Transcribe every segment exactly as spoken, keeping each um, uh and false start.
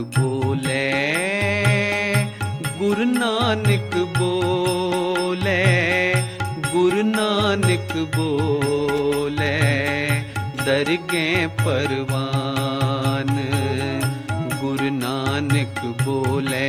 बोले, गुरु नानक बोले, गुरु नानक बोले, दरगे परवान। गुरु नानक बोले,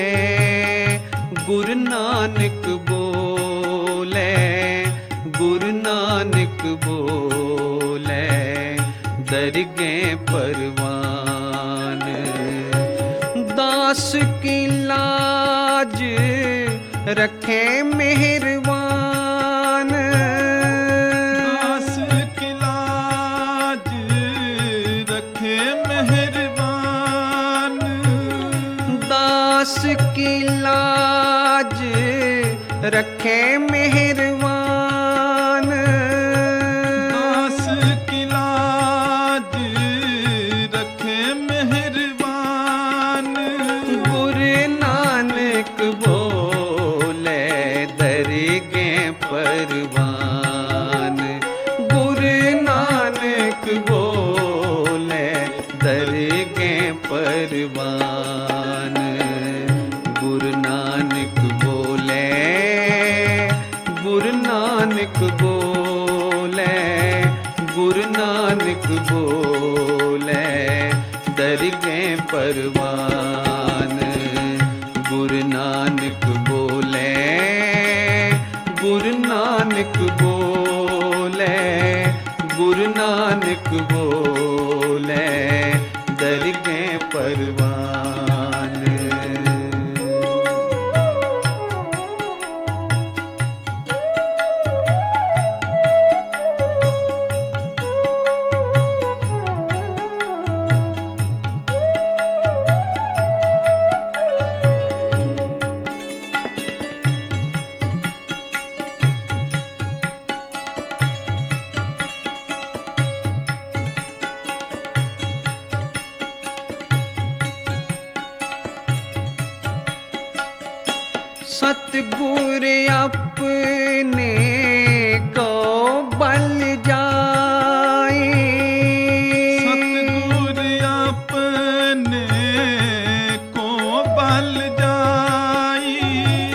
गुरु नानक बोले, गुरु नानक बोले, दरगे परवान। दास की लाज रखे मेहरबान, दास की लाज रखे मेहरबान, दास की लाज रखे मेहरबान, दास की लाज रखे मेहरबान। गुरु नानक बोले, दरगे परवान। गुरु नानक बोले, दरगे परवान। गुरु नानक बोले, गुरु नानक बोले, गुरु नानक बोले, दरगे परवान। गुरु नानक बोले, गुरु नानक बोले, गुरु नानक बोले, दरगे परवान। सतगुर अपने को बल जाए, सतगुर अपने को बल जाई,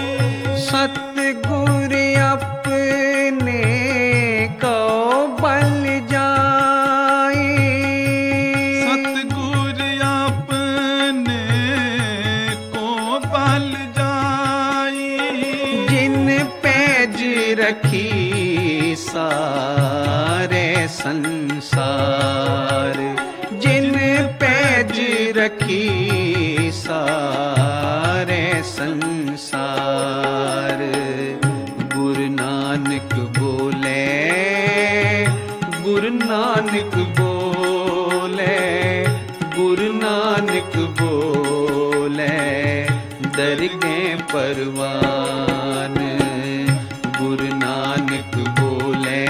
सतगुर अपने को बल जाए, सतगुर अपने को बल जाई। जिन पैज रखी सारे संसार, जिन पैज रखी सारे संसार। गुरु नानक बोले, गुरु नानक बोले, गुरु नानक बोले, दरगे परवान। गुरु नानक बोले,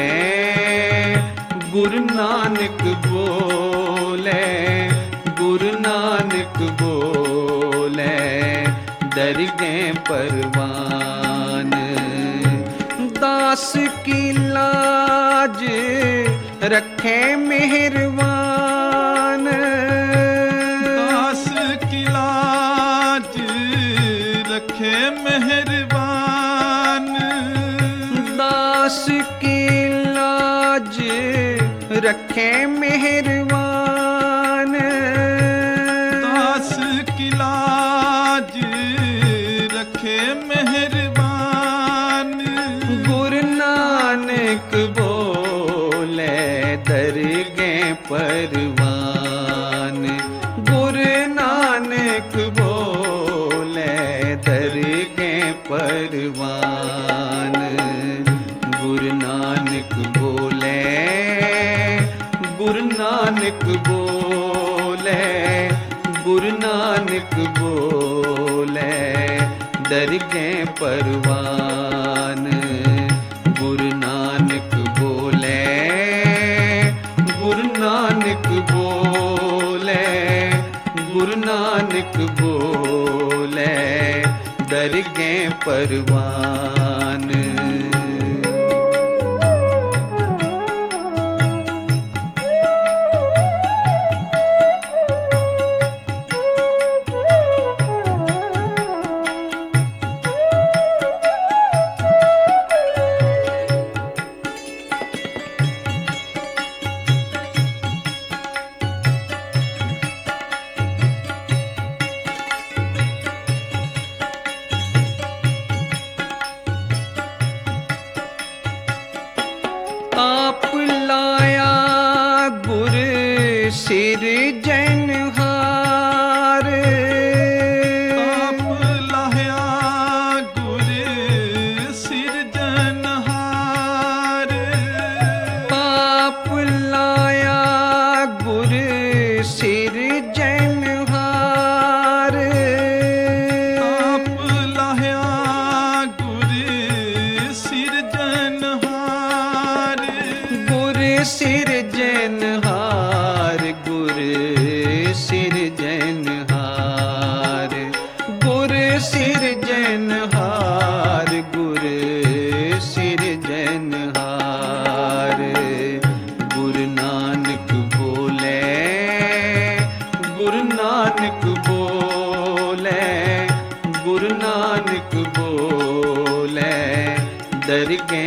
गुरु नानक बोले, गुरु नानक बोले, दरगे परवान। दास की लाज रखे मेहरबान, दास की लाज रखे मेहरबान, दास की लाज रखे मेहरबान, दास की लाज रखे मेहरबान। गुरु नानक बोले, दरगे परवान। गुरु नानक बोले, दरगे परवान। गुरु नानक बोले, गुरु नानक बोले, गुरु नानक बोले, दरगे परवान। गुरु नानक बोले, गुरु नानक बोले, गुरु नानक बोले, दरगे परवान। सिरजनहार। ताप लाया गुर सिरजनहार। ताप लाया गुर सिरजनहार। ताप लाया गुर सिरजनहार। गुर सिरजनहार गुर सिरजनहार। गुर सिरजनहार गुर सिरजनहार। गुरु नानक बोले गुरु नानक बोले गुरु नानक बोले दरगे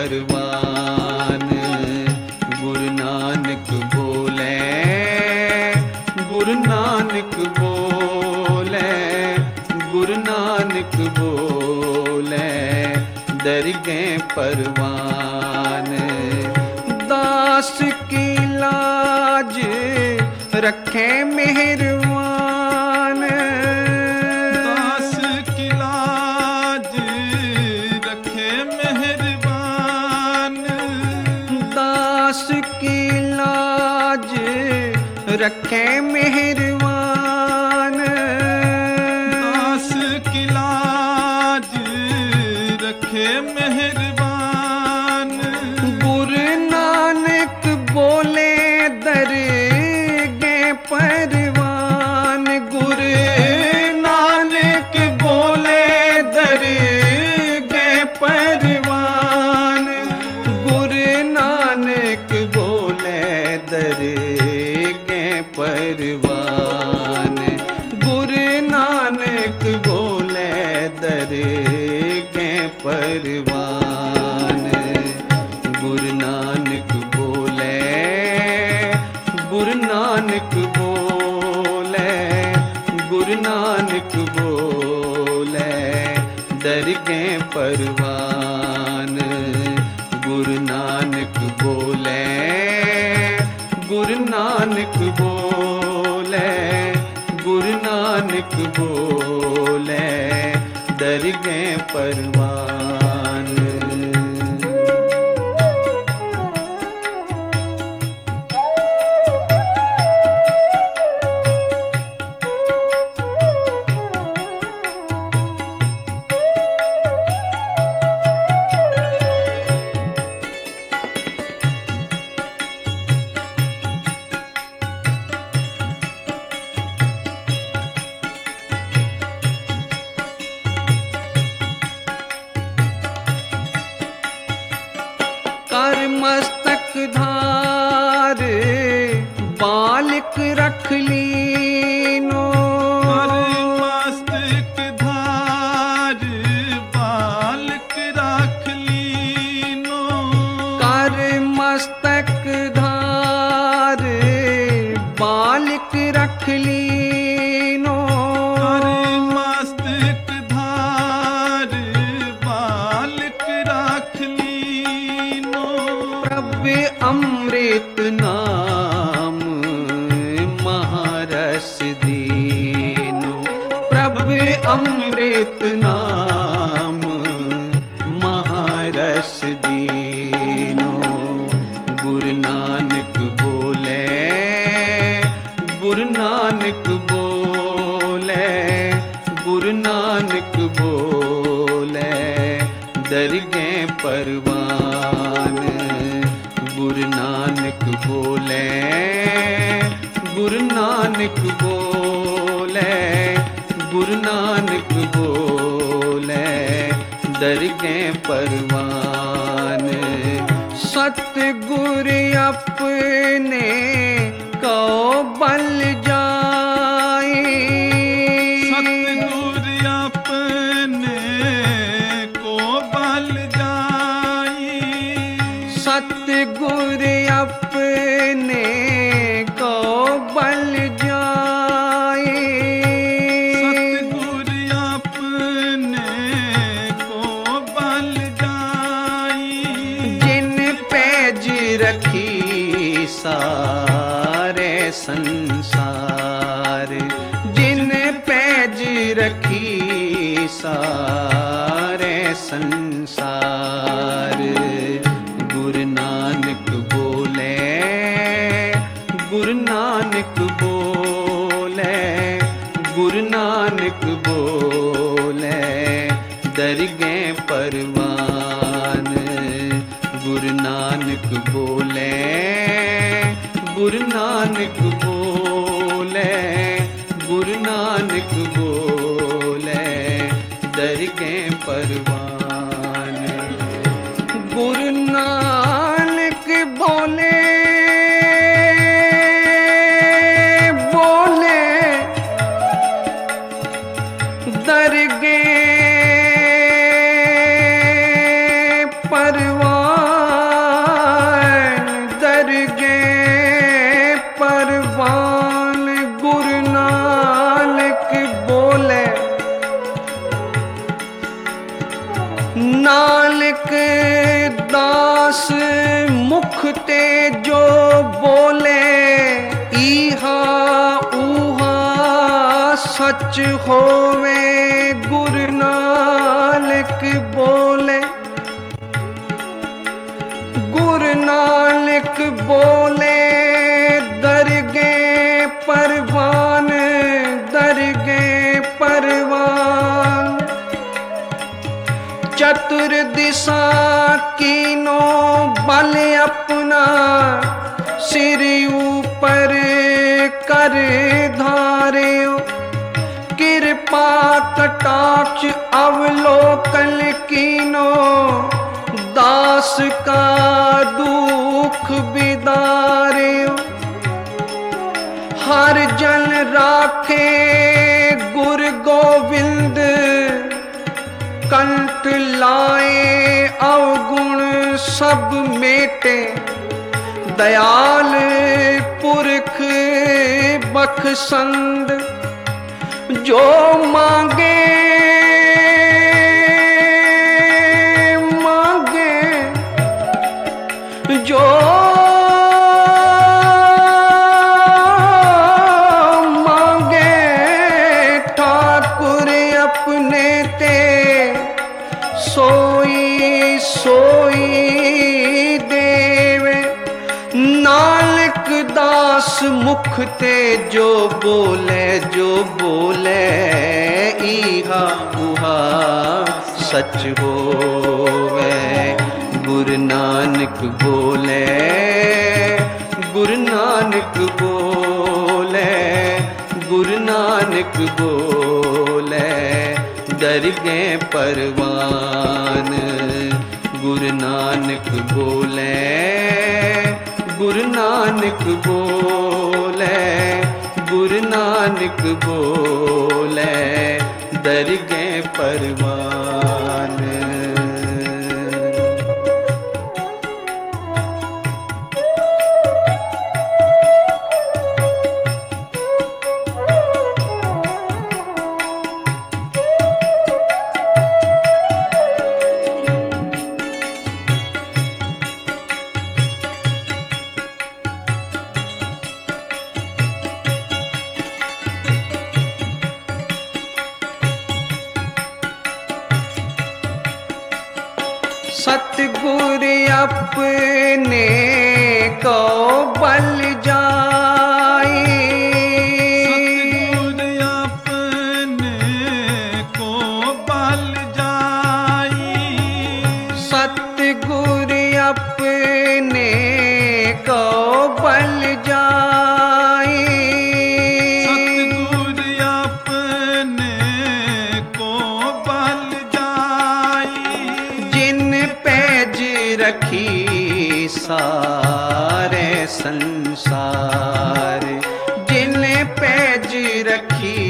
परवान। गुरु नानक बोले गुरु नानक बोले गुरु नानक बोले दरगे परवान। दास की लाज रखे मेहरबान। दास की लाज रखे मेहरबान। दास की लाज रखे मेहरबान। दास की लाज रखे मेहरबान। गुरु नानक बोले दरगे परवान। गुरु नानक बोले दरगे परवान। गुरु नानक बोले दरगे परवान। गुरु नानक बोले दरगे परवान। गुरु नानक बोले गुरु नानक बोले गुरु नानक बोले दरगे परवान। गुरु नानक बोले गुरु नानक बोले गुरु नानक बोले दरगे परवान। कर मस्तक धार बालक रख लीनो। कर मस्तक धार बालक राख लीनो। कर मस्तक धार बालक रख लीनो। कर मस्तक धार बालक राख लीनो। प्रभु अमृत नाम महारस दीनो। प्रभु अमृत नाम महारस दीनो। गुरु नानक बोले गुरु नानक बोले गुरु नानक बोले दरगे परवान। गुरु नानक बोले गुरु नानक बोले गुरु नानक बोले दरगे परवान। सतगुरु अपने को बल जाए। सतगुरु अपने को बल जाए। सतगुरु अपने को बल जाए। सतगुरु अपने को बल जाए। जिन पैज रखी सारे रखी सारे संसार। गुरु नानक बोले, गुरु नानक बोले, गुरु नानक बोले, दरगे परवान। गुरु नानक बोले, गुरु नानक बोले, गुरु नानक बोले, दरगे परवान। गुरु नानक बोले, बोले दरगे परवान, दरगे परवान। गुरु नानक बोले, नानक दास मुख ते जो बोले, इहा उहा सच होवे। गुरु नानक बोले, गुरु नानक बोले, दरगे परवान, दरगे परवान। चतुर दिशा कीनो बल अपना, सिर ऊपर कर धार्यो। कृपा कटाक्ष अवलोकन कीनो, दास का दुख बिदार्यो। हर जन राखे गुरु गोविंद, कंठ लाए अवगुण सब मेटे। दयाल पुरख बख्शंद, जो मांगे मांगे, जो मांगे ठाकुर अपने ते, सोई सोई देवे। नानक दास मुख ते जो बोले, जो बोले, इहा उहा सच होवे। गुरु नानक बोले, गुरु नानक बोले, गुरु नानक बोले, दरगे परवान। गुरु नानक बोले, गुरु नानक बोले, गुरु नानक बोले, दरगे परवान। सतगुर अपने को बल जाए, सतगुर अपने को बल जाई। सतगुर अपने को बल जाए। सतगुर अपने को बल जाई। जिन पैज रखी सारे संसार, जिन पैज रखी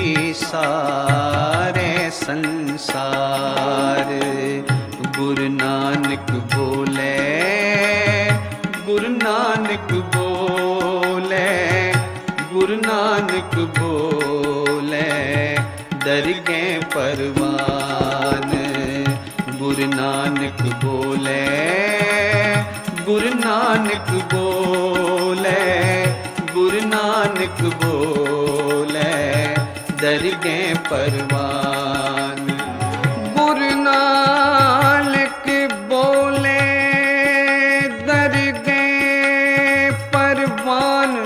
सारे संसार। गुरु नानक बोले, गुरु नानक बोले, गुरु नानक बोले, दरगे परवान। गुरु नानक बोले, गुरु नानक बोले, गुरु नानक बोले, दर गए परवान। गुरु नानक बोले दर गए परवान,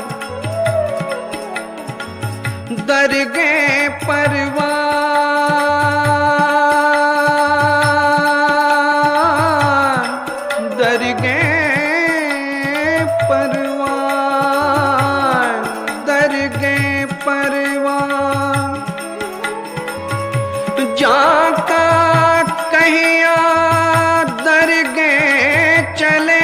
दर गए परवान, दर गए परवान, दर गए परवान। जाका कहिया दर गए चले,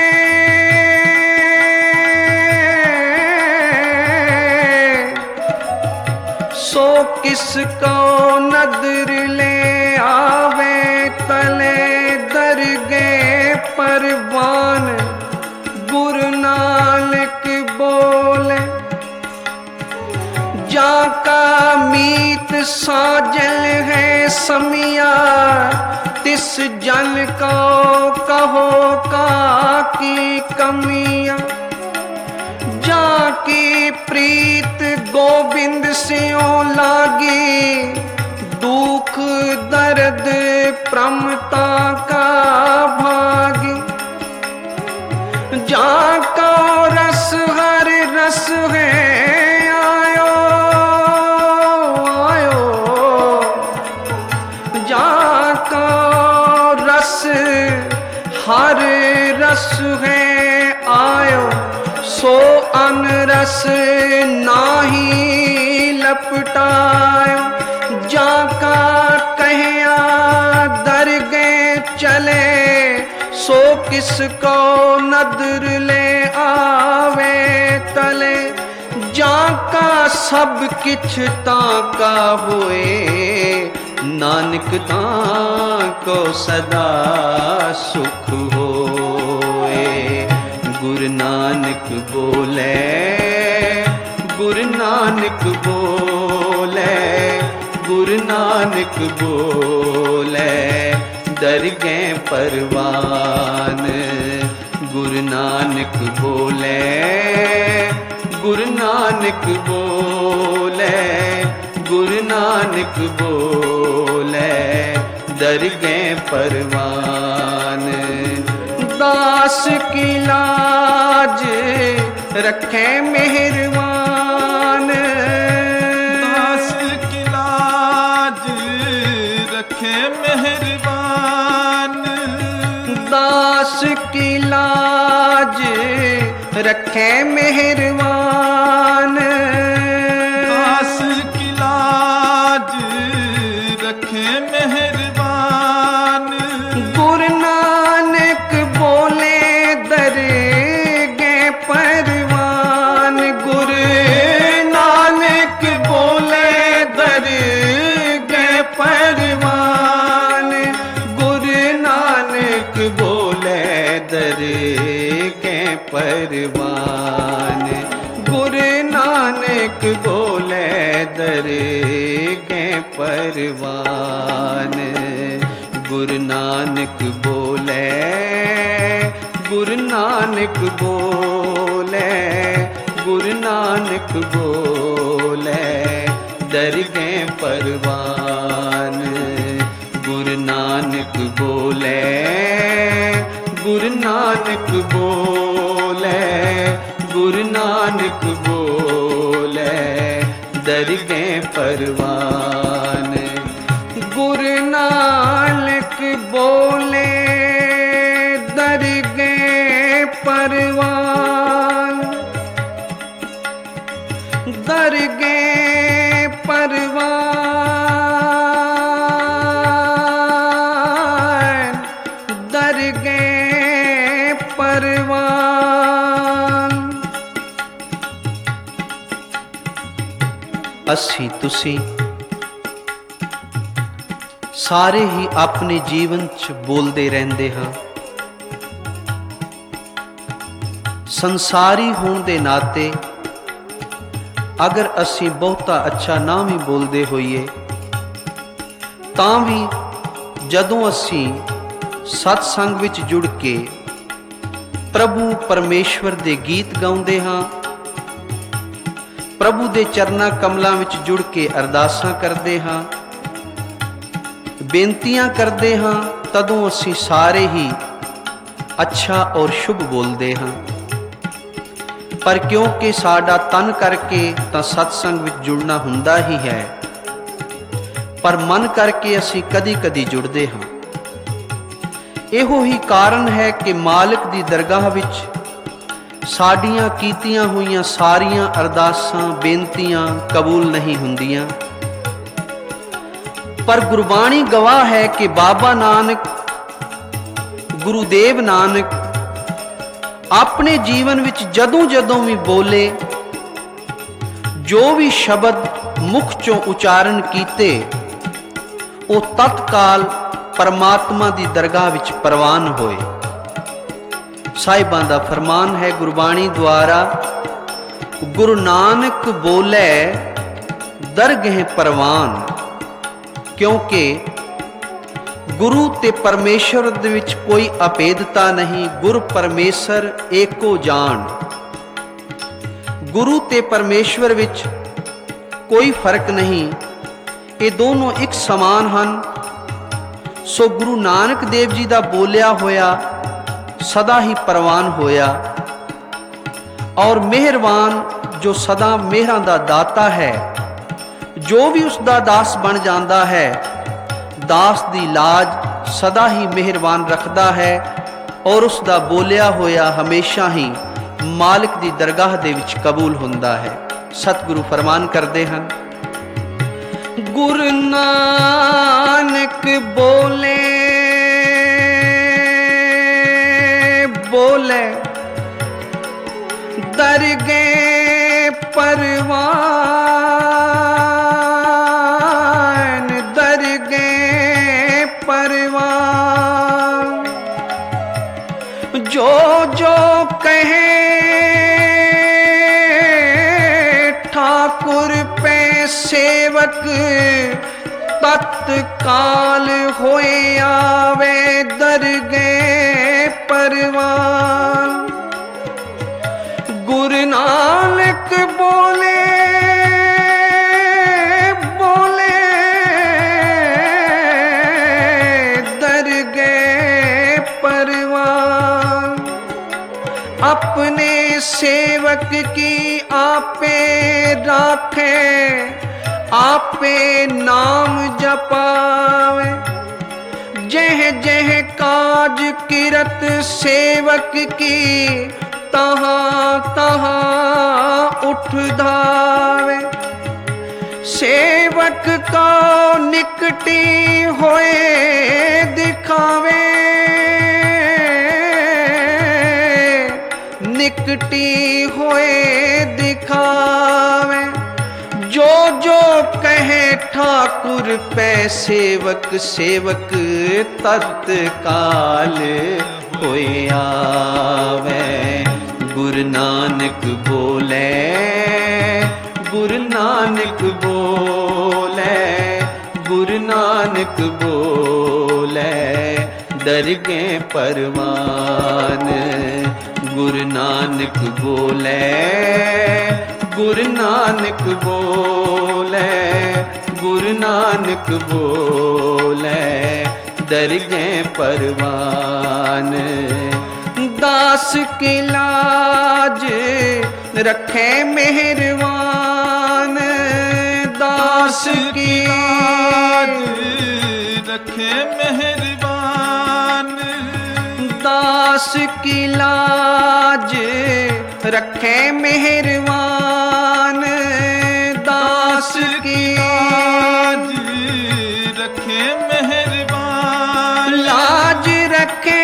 सो किसको नदर ले आवे तले, दर गए परवान। गुरु नानक बोले जाका मीत साजल है समिया, तिस जन को कहो का की कमियां। जाकी प्रीत गोविंद सियों लागी, दुख दर्द प्रमता का भागी। जाका रस हर रस है आयो आयो, जाका रस हर रस है आयो, सो अनरस नाही लपटायो। जाका कहिया दर गए चले, सो किसको नदर ले आवे तले। जाका सब किछ ताका होए, नानक ताको सदा सुख होए। गुरु नानक बोले, गुरु नानक बोले, गुरु नानक बोले दर गए परवान। गुरु नानक बोले, गुरु नानक बोले, गुरु नानक बोले दर गए परवान। दास की लाज रखे मेहरबान, दास की लाज रखे मेहरबान। दास की लाज रखे मेहरबान, दास की लाज रखे मेहरबान। गुरु नानक बोले दर गए परवान। गुरु नानक बोले दर गए परवान। गुरु नानक बोले दर गए परवान। गुरु नानक बोले दर गए परवान। गुरु नानक बोले, गुरु नानक बोले, गुरु नानक बोले दर गए परवान। गुरु नानक बोले, गुरु नानक बोले, गुरु नानक बोले दर गए परवान। गुरु नानक बोले दर गए परवान, दर गए परवान, दर गए परवान। ਅਸੀਂ ਤੁਸੀਂ ਸਾਰੇ ਹੀ ਆਪਣੇ ਜੀਵਨ 'ਚ ਬੋਲਦੇ ਰਹਿੰਦੇ ਹਾਂ। ਸੰਸਾਰੀ ਹੋਣ ਦੇ ਨਾਤੇ ਅਗਰ ਅਸੀਂ ਬਹੁਤਾ ਅੱਛਾ ਨਾ ਵੀ ਬੋਲਦੇ ਹੋਈਏ ਤਾਂ ਵੀ ਜਦੋਂ ਅਸੀਂ ਸਤਸੰਗ ਵਿੱਚ ਜੁੜ ਕੇ ਪ੍ਰਭੂ ਪਰਮੇਸ਼ਵਰ ਦੇ ਗੀਤ ਗਾਉਂਦੇ ਹਾਂ, ਪ੍ਰਭੂ ਦੇ ਚਰਨਾਂ ਕਮਲਾਂ ਵਿੱਚ ਜੁੜ ਕੇ ਅਰਦਾਸਾਂ ਕਰਦੇ ਹਾਂ, ਬੇਨਤੀਆਂ ਕਰਦੇ ਹਾਂ, ਤਦੋਂ ਅਸੀਂ ਸਾਰੇ ਹੀ ਅੱਛਾ ਔਰ ਸ਼ੁਭ ਬੋਲਦੇ ਹਾਂ। ਪਰ ਕਿਉਂਕਿ ਸਾਡਾ ਤਨ ਕਰਕੇ ਤਾਂ ਸਤਸੰਗ ਵਿੱਚ ਜੁੜਨਾ ਹੁੰਦਾ ਹੀ ਹੈ, ਪਰ ਮਨ ਕਰਕੇ ਅਸੀਂ ਕਦੀ-ਕਦੀ ਜੁੜਦੇ ਹਾਂ। ਇਹੋ ਹੀ ਕਾਰਨ ਹੈ ਕਿ ਮਾਲਕ ਦੀ ਦਰਗਾਹ ਵਿੱਚ ਸਾਡੀਆਂ ਕੀਤੀਆਂ ਹੋਈਆਂ ਸਾਰੀਆਂ ਅਰਦਾਸਾਂ ਬੇਨਤੀਆਂ ਕਬੂਲ ਨਹੀਂ ਹੁੰਦੀਆਂ। ਪਰ ਗੁਰਬਾਣੀ ਗਵਾਹ ਹੈ ਕਿ ਬਾਬਾ ਨਾਨਕ, ਗੁਰੂਦੇਵ ਨਾਨਕ ਆਪਣੇ ਜੀਵਨ ਵਿੱਚ ਜਦੋਂ ਜਦੋਂ ਵੀ ਬੋਲੇ, ਜੋ ਵੀ ਸ਼ਬਦ ਮੁਖ ਚੋਂ ਉਚਾਰਨ ਕੀਤੇ, ਉਹ ਤਤਕਾਲ ਪਰਮਾਤਮਾ ਦੀ ਦਰਗਾਹ ਵਿੱਚ ਪ੍ਰਵਾਨ ਹੋਏ। ਸਾਹਿਬਾਂ ਦਾ ਫਰਮਾਨ ਹੈ ਗੁਰਬਾਣੀ ਦੁਆਰਾ, ਗੁਰੂ ਨਾਨਕ ਬੋਲੇ ਦਰਗਹਿ ਪ੍ਰਵਾਨ। ਕਿਉਂਕਿ ਗੁਰੂ ਤੇ ਪਰਮੇਸ਼ਰ ਦੇ ਵਿੱਚ ਕੋਈ ਅਭੇਦਤਾ ਨਹੀਂ, ਗੁਰ ਪਰਮੇਸ਼ਰ ਏਕੋ ਜਾਣ। ਗੁਰੂ ਤੇ ਪਰਮੇਸ਼ਵਰ ਵਿੱਚ ਕੋਈ ਫਰਕ ਨਹੀਂ, ਇਹ ਦੋਨੋਂ ਇੱਕ ਸਮਾਨ ਹਨ। ਸੋ ਗੁਰੂ ਨਾਨਕ ਦੇਵ ਜੀ ਦਾ ਬੋਲਿਆ ਹੋਇਆ ਸਦਾ ਹੀ ਪ੍ਰਵਾਨ ਹੋਇਆ, ਔਰ ਮਿਹਰਬਾਨ ਜੋ ਸਦਾ ਮਿਹਰਾਂ ਦਾ ਦਾਤਾ ਹੈ, ਜੋ ਵੀ ਉਸ ਦਾ ਦਾਸ ਬਣ ਜਾਂਦਾ ਹੈ, ਦਾਸ ਦੀ ਲਾਜ ਸਦਾ ਹੀ ਮਿਹਰਬਾਨ ਰੱਖਦਾ ਹੈ, ਔਰ ਉਸ ਦਾ ਬੋਲਿਆ ਹੋਇਆ ਹਮੇਸ਼ਾ ਹੀ ਮਾਲਕ ਦੀ ਦਰਗਾਹ ਦੇ ਵਿੱਚ ਕਬੂਲ ਹੁੰਦਾ ਹੈ। ਸਤਿਗੁਰੂ ਫਰਮਾਨ ਕਰਦੇ ਹਨ, ਗੁਰੂ ਨਾਨਕ ਬੋਲੇ ਬੋਲੇ ਦਰਗਹਿ ਪ੍ਰਵਾਨ, ਦਰਗਹਿ ਪ੍ਰਵਾਨ। जो जो कहे ठाकुर पे सेवक, तत्काल होए आवे दरगह परवान। गुरु नानक बोले बोले दरगह परवान। अपने सेवक की आपे राखे, आपे नाम जपावे। जह जह काज किरत सेवक की, तहाँ तहाँ उठ धावे। सेवक का निकटी होए दिखावे, निकटी होए दिखावे। जो जो कहे ठाकुर पै सेवक, सेवक तत्काल होए आवे। गुरु नानक बोले गुरु नानक बोले गुरु नानक बोले दरगह परवान। गुरु नानक बोले गुरु नानक बोले गुरु नानक बोले दरगह परवान। दास की लाज रखे मेहरबान, दास की लाज रखे मेहरबान। दास की लाज रखे मेहरबान, दास की लाज रखे मेहरबान। लाज रखे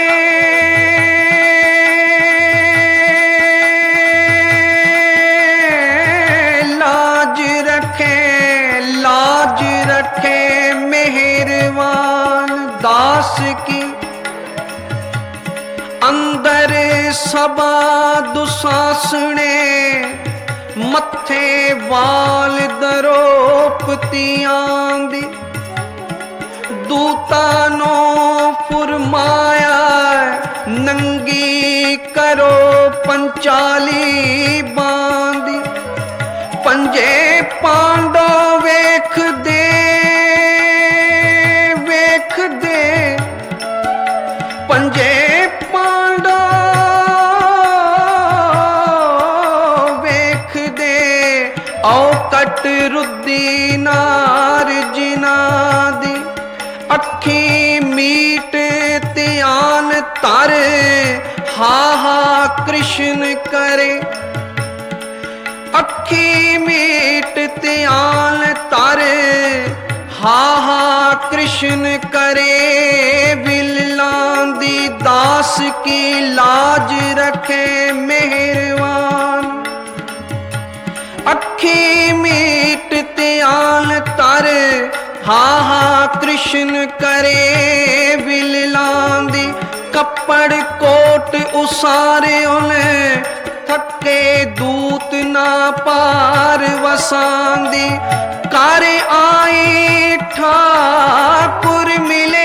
लाज रखे लाज रखे मेहरबान। दास की अंदर सबा दुसासने, मत्थे वाल दरोपतियां दी। दूतानो फुरमाया नंगी करो पंचाली बांदी। पंजे ਅੱਖੀ ਮੀਟ ਧਿਆਨ ਧਰ ਹਾ ਹਾ ਕ੍ਰਿਸ਼ਨ ਕਰੇ। ਅੱਖੀ ਮੀਟ ਧਿਆਨ ਧਰ ਹਾ ਹਾ ਕ੍ਰਿਸ਼ਨ ਕਰੇ। ਬਿਰਲਾਂ ਦੀ ਦਾਸ ਕੀ ਲਾਜ ਰੱਖੇ ਮਿਹਰਬਾਨ। ਅੱਖੀ ਮੀਟ ਧਿਆਨ ਧਰ ਹਾ ਹਾ ਕ੍ਰਿਸ਼ਨ ਕਰੇ। ਬਿਰਲਾਂ ਦੀ ਕੱਪੜ ਕੋਟ ਉਸਾਰਿਓ ਨੇ ਥੱਕੇ ਦੂਤ ਨਾ ਪਾਰ ਵਸਾਂਦੀ। ਕਰ ਆਈ ਠਾਕੁਰ ਮਿਲੇ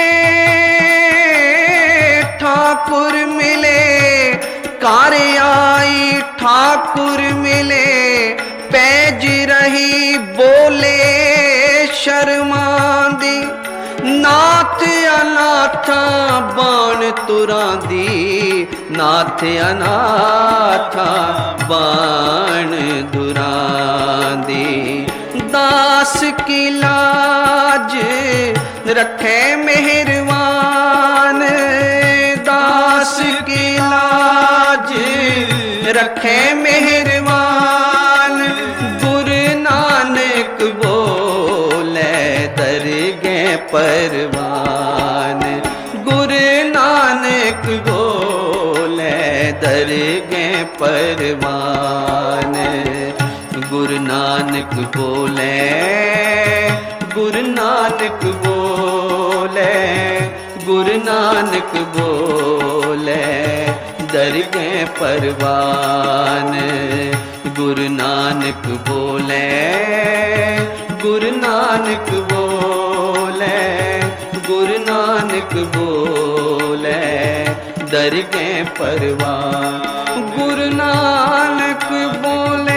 ਠਾਕੁਰ ਮਿਲੇ। ਕਰ ਆਈ ਠਾਕੁਰ ਮਿਲੇ ਪੈਜ ਰਹੀ ਬੋਲੇ ਸ਼ਰਮਾਂਦੀ। ਨਾਥ ਅਨਾਥਾ ਬਾਣ ਤੁਰਾਂਦੀ ਨਾਥ ਅਨਾਥਾ ਬਾਣ ਦੁਰਾਂਦੀ। ਦਾਸ ਕੀ ਲਾਜ ਰੱਖੇ ਮਿਹਰਬਾਨ। ਦਾਸ ਕੀ ਲਾਜ ਰੱਖੇ ਮਿਹਰਬਾਨ। ਗੁਰੂ ਨਾਨਕ ਬੋਲੇ ਦਰਗਹਿ ਪਰਵਾਨ। ਗੁਰੂ ਨਾਨਕ ਬੋਲੇ ਦਰਗਹਿ ਪਰਵਾਨ। ਗੁਰੂ ਨਾਨਕ ਬੋਲੇ ਗੁਰੂ ਨਾਨਕ ਬੋਲੇ ਗੁਰੂ ਨਾਨਕ ਬੋਲੇ ਦਰਗਹਿ ਪਰਵਾਨ। ਗੁਰੂ ਨਾਨਕ ਬੋਲੇ ਗੁਰੂ ਨਾਨਕ ਬੋਲੇ ਗੁਰੂ ਨਾਨਕ ਬੋਲੇ ਦਰਗਹਿ ਪਰਵਾਨ। ਗੁਰੂ ਨਾਨਕ ਬੋਲੇ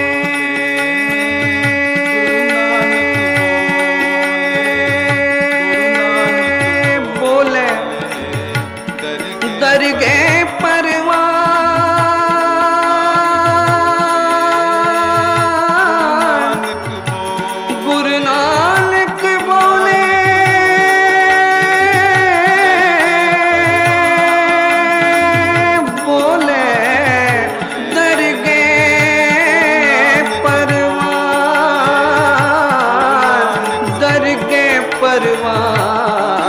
ਬੋਲੇ ਦਰਗਹਿ ਪਰਵਾਨ। ਗੁਰੂ ਨਾਨਕ ਬੋਲੇ ਬੋਲੇ ਦਰਗਹਿ ਪਰਵਾਨ। ਦਰਗਹਿ ਪਰਵਾਨ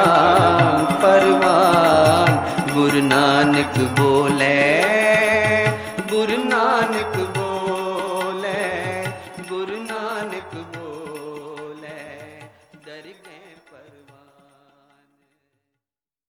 ਪਰਵਾਨ। ਗੁਰੂ ਨਾਨਕ ਬੋਲੇ ਗੁਰੂ ਨਾਨਕ ਬੋਲੇ ਗੁਰੂ ਨਾਨਕ ਬੋਲੇ ਦਰਗਹਿ ਪਰਵਾਨ।